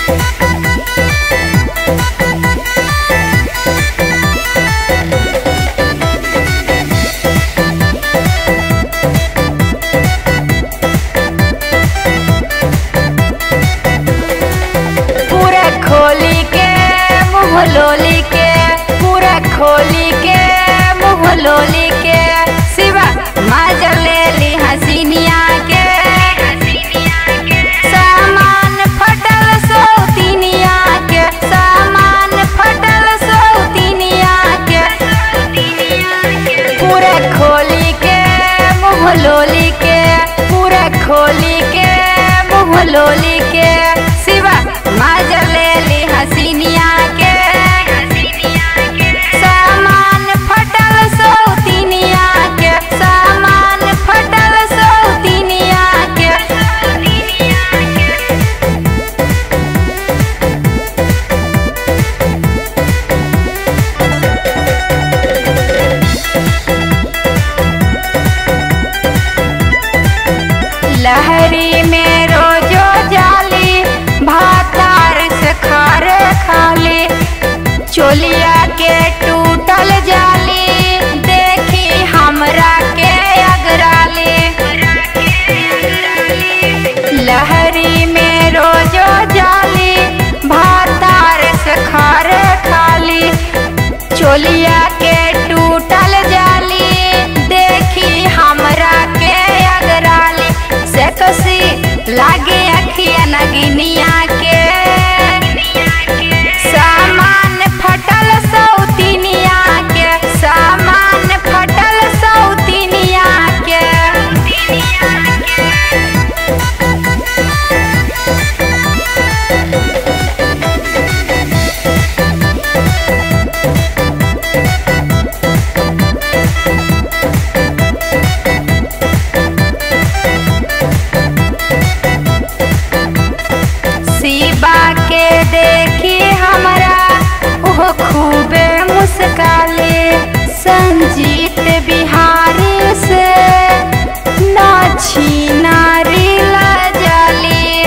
पूरा खोली के मुँह लोली के, पूरा खोली के मुँह लोली के, सिवा मजा ले ली हसीनिया के। सामान फटल सौतीनिया के, सामान फटल सौतीनिया के। पूरा खोली के मुँह लोली के, पूरा खोली के मुँह लोली के, सिवा मजा ले ली हसीनिया के। सामान फटल सौतीनिया के, सामान फटल सौतीनिया के। लहरी में रोजो जाली, भातार से खारे खाली, चोलिया के टूटल जाली, देखी हमरा के अगराली। लहरी में रोजो जाली, भातार से खारे खाली, चोलिया के टूटल जाली, देखी हमरा के अगराली। से कसी लागे अखिया नगिनिया के। सामान फटल सौतीनिया के, सामान फटल सौतीनिया के। शिवा के देखी हमरा वो खूबे मुस्काले, संजीत बिहारी से नाची नारी लजाली।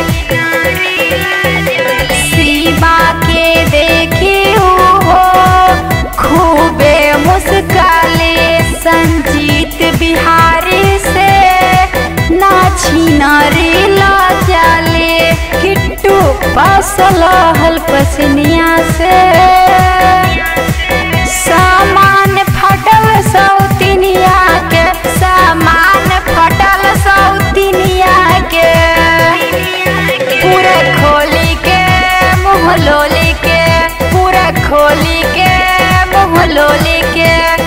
शिवा के देखी वो खूबे मुस्काले, संजीत बिहारी से नाची नारी लजाली। किट्टू पासलहल पसनिया से, सामान फटल सौतीनिया के, सामान फटल सौतीनिया के। पूरा खोली के मुँह लोली के, पूरा खोली के मुँह लोली के।